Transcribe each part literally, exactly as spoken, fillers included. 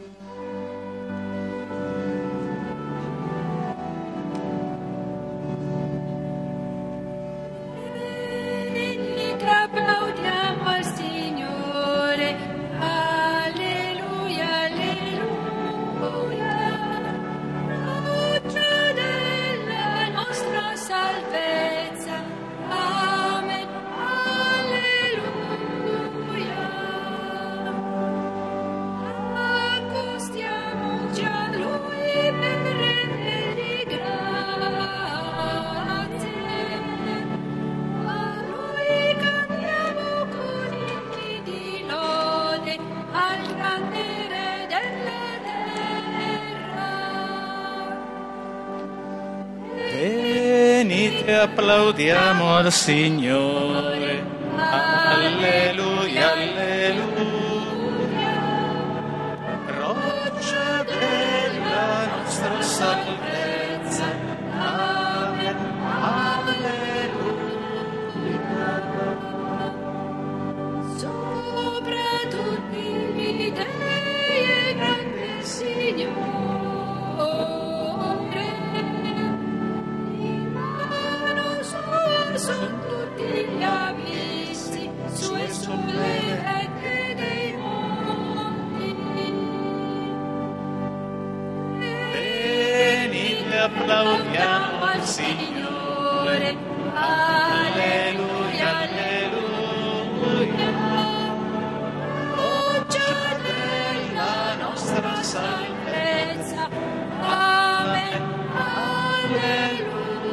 Applaudiamo al Signore, alleluia, alleluia, roccia della nostra salvezza, amen, alleluia. Accostiamoci a Lui per rendergli grazie. A Lui cantiamo con inni di lode al grande Re della terra. Venite, applaudiamo al Signore, alleluia, alleluia, roccia della nostra salvezza, amen, alleluia. Sopra tutti gli dei è grande Signore, in mano sua son tutti gli abissi, sue son le vette dei monti. Venite, applaudiamo al Signore, alleluia, alleluia, Roccia della nostra salvezza, amen, alleluia.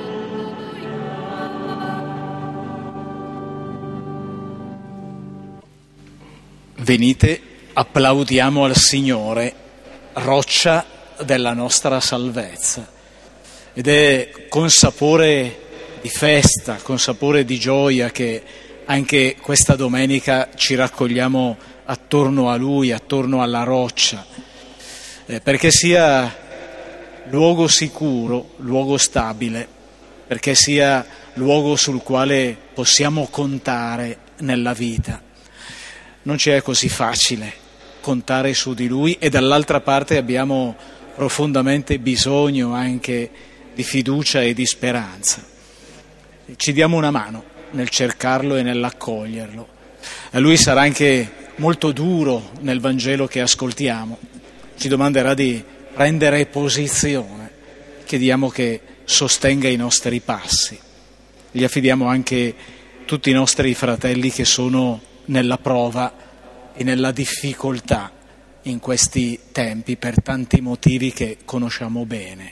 Venite, applaudiamo al Signore, roccia della nostra salvezza. Ed è con sapore di festa, con sapore di gioia che anche questa domenica ci raccogliamo attorno a Lui, attorno alla roccia, eh, perché sia luogo sicuro, luogo stabile, perché sia luogo sul quale possiamo contare nella vita. Non ci è così facile contare su di Lui e dall'altra parte abbiamo profondamente bisogno anche di fiducia e di speranza. Ci diamo una mano nel cercarlo e nell'accoglierlo. A Lui sarà anche molto duro nel Vangelo che ascoltiamo. Ci domanderà di prendere posizione. Chiediamo che sostenga i nostri passi. Gli affidiamo anche tutti i nostri fratelli che sono nella prova e nella difficoltà in questi tempi per tanti motivi che conosciamo bene.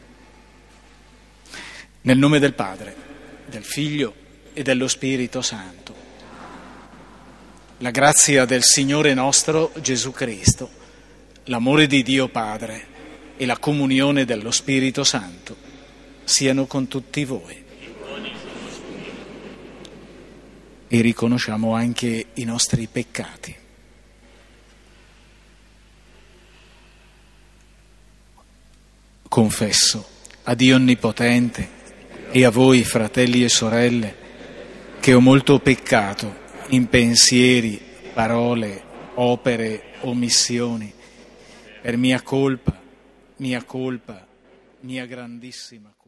Nel nome del Padre, del Figlio e dello Spirito Santo. La grazia del Signore nostro Gesù Cristo, l'amore di Dio Padre e la comunione dello Spirito Santo siano con tutti voi. E riconosciamo anche i nostri peccati. Confesso a Dio Onnipotente e a voi, fratelli e sorelle, che ho molto peccato in pensieri, parole, opere, omissioni, per mia colpa, mia colpa, mia grandissima colpa.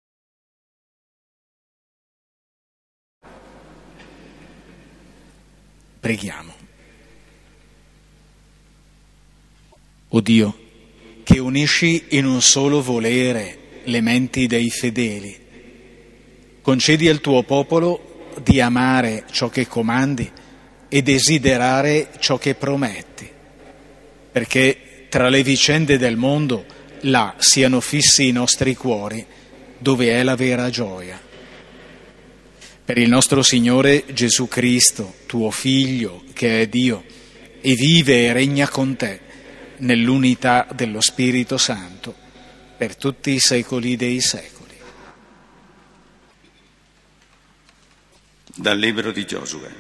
Preghiamo. O Dio, che unisci in un solo volere le menti dei fedeli, concedi al tuo popolo di amare ciò che comandi e desiderare ciò che prometti, perché tra le vicende del mondo là siano fissi i nostri cuori, dove è la vera gioia. Per il nostro Signore Gesù Cristo, tuo Figlio, che è Dio, e vive e regna con te nell'unità dello Spirito Santo, per tutti i secoli dei secoli. Dal libro di Giosuè.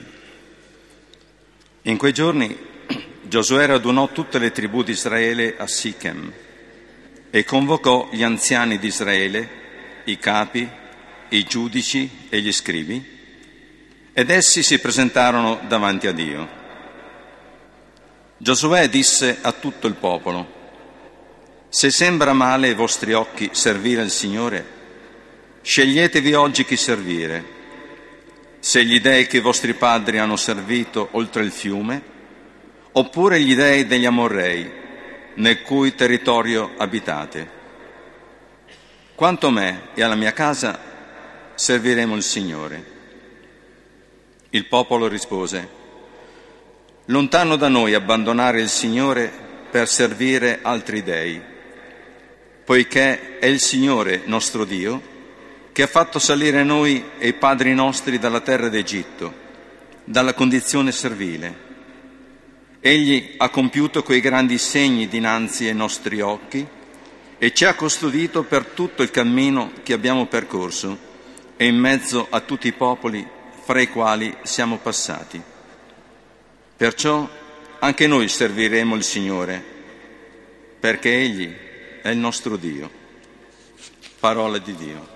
In quei giorni Giosuè radunò tutte le tribù di Israele a Sichem e convocò gli anziani di Israele, i capi, i giudici e gli scribi, ed essi si presentarono davanti a Dio. Giosuè disse a tutto il popolo: se sembra male ai vostri occhi servire il Signore, sceglietevi oggi chi servire, se gli dei che i vostri padri hanno servito oltre il fiume, oppure gli dei degli Amorrei, nel cui territorio abitate. Quanto a me e alla mia casa serviremo il Signore. Il popolo rispose: lontano da noi abbandonare il Signore per servire altri dei, poiché è il Signore nostro Dio che ha fatto salire noi e i padri nostri dalla terra d'Egitto, dalla condizione servile. Egli ha compiuto quei grandi segni dinanzi ai nostri occhi e ci ha custodito per tutto il cammino che abbiamo percorso e in mezzo a tutti i popoli fra i quali siamo passati. Perciò anche noi serviremo il Signore, perché Egli è il nostro Dio. Parola di Dio.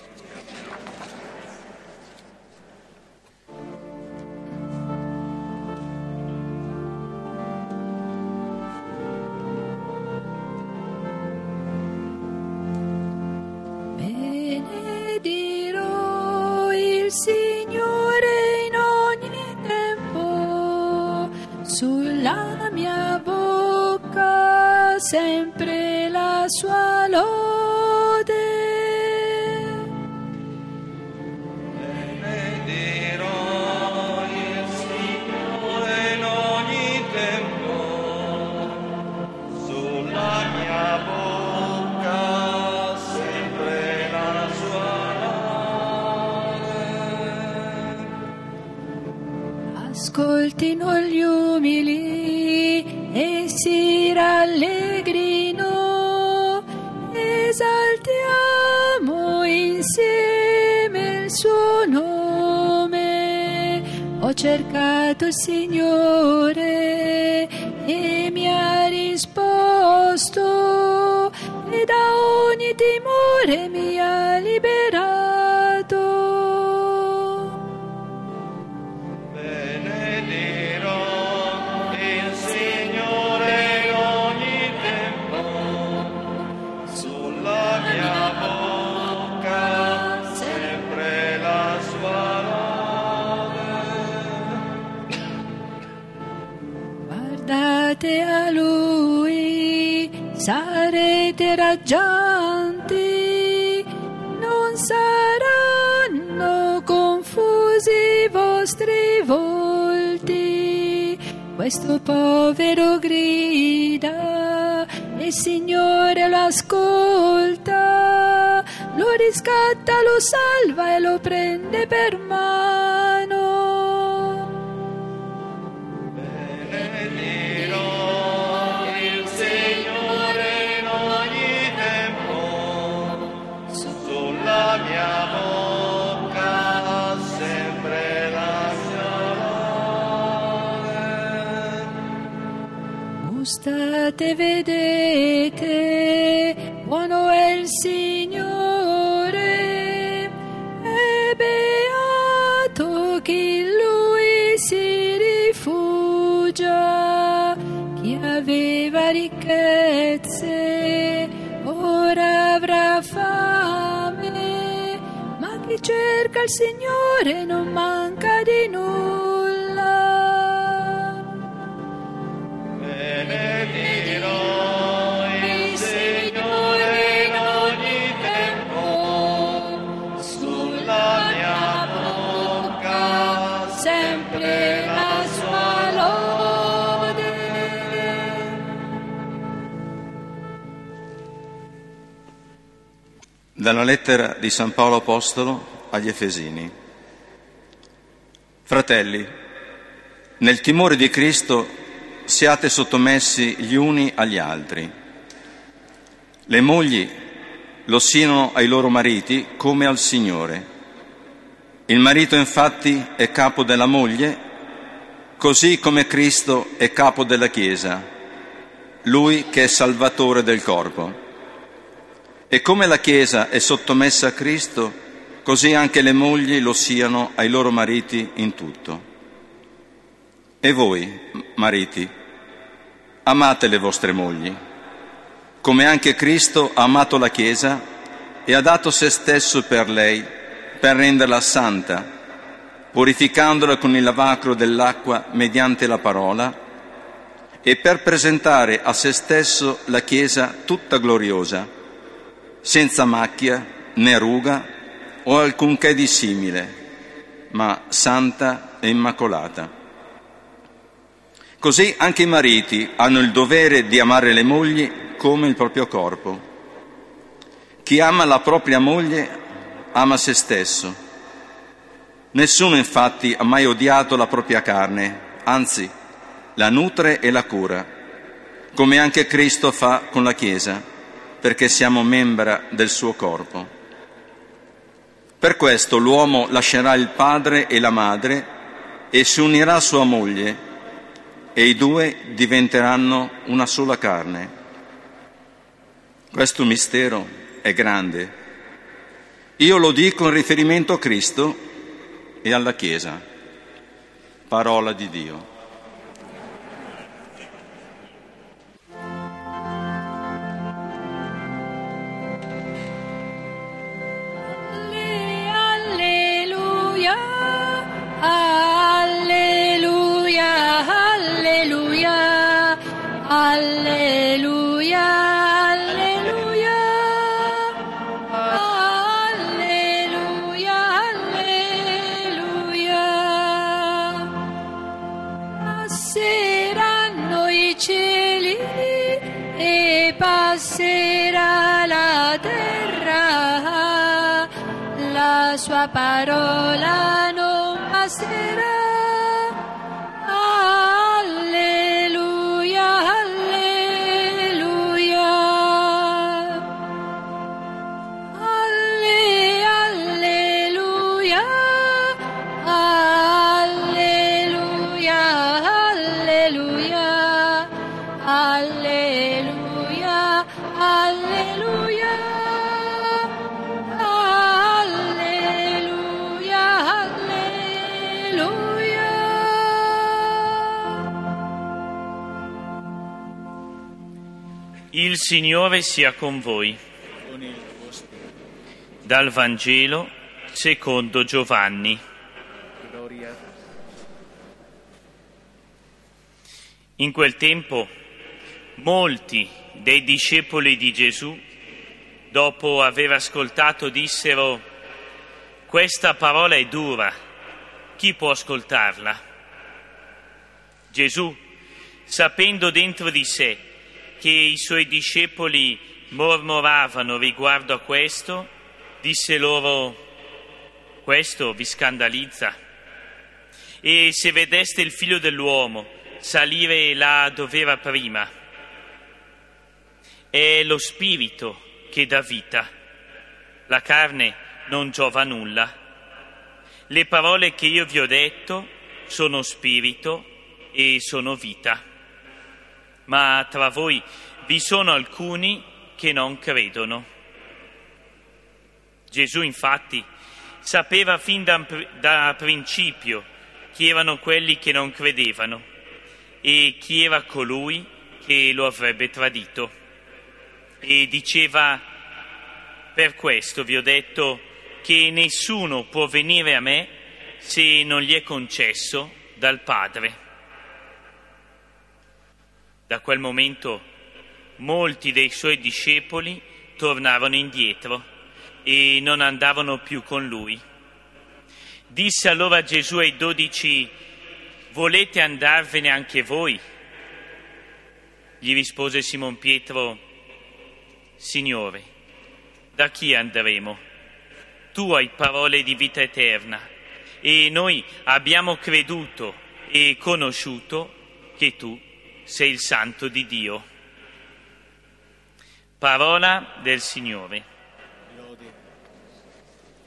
Benedirò il Signore in ogni tempo, sulla mia bocca sempre la sua lode. Benedirò il Signore in ogni tempo, sulla mia bocca sempre la sua lode. Ascoltino gli umili e si rallegrino, esaltiamo insieme il suo nome. Ho cercato il Signore e mi ha risposto, e da ogni timore mi ha liberato. Guardate a Lui, sarete raggianti, non saranno confusi i vostri volti. Questo povero grida, e il Signore lo ascolta, lo riscatta, lo salva e lo prende per mano. Gustate, vedete, buono è il Signore, è beato chi in Lui si rifugia. Chi aveva ricchezze ora avrà fame, ma chi cerca il Signore non manca di nulla. Benedirò il Signore in ogni tempo, sulla mia bocca sempre la sua lode. Dalla lettera di San Paolo Apostolo agli Efesini. Fratelli, nel timore di Cristo siate sottomessi gli uni agli altri. Le mogli lo siano ai loro mariti come al Signore. Il marito infatti è capo della moglie, così come Cristo è capo della Chiesa, Lui che è Salvatore del corpo. E come la Chiesa è sottomessa a Cristo, così anche le mogli lo siano ai loro mariti in tutto. E voi, mariti, amate le vostre mogli, come anche Cristo ha amato la Chiesa e ha dato se stesso per lei, per renderla santa, purificandola con il lavacro dell'acqua mediante la parola, e per presentare a se stesso la Chiesa tutta gloriosa, senza macchia né ruga o alcunché di simile, ma santa e immacolata. Così anche i mariti hanno il dovere di amare le mogli come il proprio corpo. Chi ama la propria moglie ama se stesso. Nessuno infatti ha mai odiato la propria carne, anzi la nutre e la cura, come anche Cristo fa con la Chiesa, perché siamo membra del suo corpo. Per questo l'uomo lascerà il padre e la madre e si unirà a sua moglie, e i due diventeranno una sola carne. Questo mistero è grande. Io lo dico in riferimento a Cristo e alla Chiesa. Parola di Dio. Alleluia, alleluia, alleluia, alleluia. Passeranno i cieli e passerà la terra, la sua parola non passerà. Il Signore sia con voi. Dal Vangelo secondo Giovanni. In quel tempo molti dei discepoli di Gesù, dopo aver ascoltato, dissero: «Questa parola è dura, chi può ascoltarla?» Gesù, sapendo dentro di sé che i suoi discepoli mormoravano riguardo a questo, disse loro: «Questo vi scandalizza? E se vedeste il Figlio dell'uomo salire là dove era prima? È lo Spirito che dà vita, la carne non giova nulla. Le parole che io vi ho detto sono Spirito e sono vita. Ma tra voi vi sono alcuni che non credono». Gesù infatti sapeva fin da, da principio chi erano quelli che non credevano e chi era colui che lo avrebbe tradito. E diceva: «Per questo vi ho detto che nessuno può venire a me se non gli è concesso dal Padre». Da quel momento molti dei suoi discepoli tornarono indietro e non andavano più con lui. Disse allora Gesù ai dodici: «Volete andarvene anche voi?» Gli rispose Simon Pietro: «Signore, da chi andremo? Tu hai parole di vita eterna e noi abbiamo creduto e conosciuto che tu sei il Santo di Dio». Parola del Signore.